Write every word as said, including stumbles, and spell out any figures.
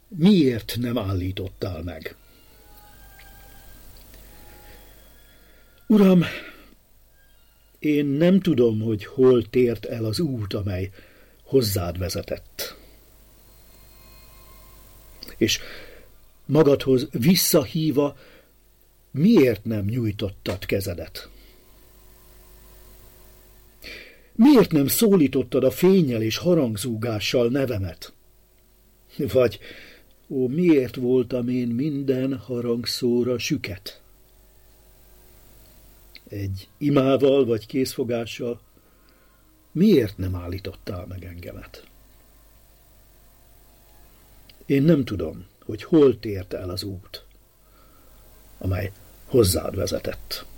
miért nem állítottál meg? Uram, én nem tudom, hogy hol tért el az út, amely hozzád vezetett. És magadhoz visszahíva, miért nem nyújtottad kezedet? Miért nem szólítottad a fénnyel és harangzúgással nevemet? Vagy, ó, miért voltam én minden harangszóra süket? Egy imával vagy készfogással miért nem állítottál meg engemet? Én nem tudom, hogy hol tért el az út, amely hozzád vezetett.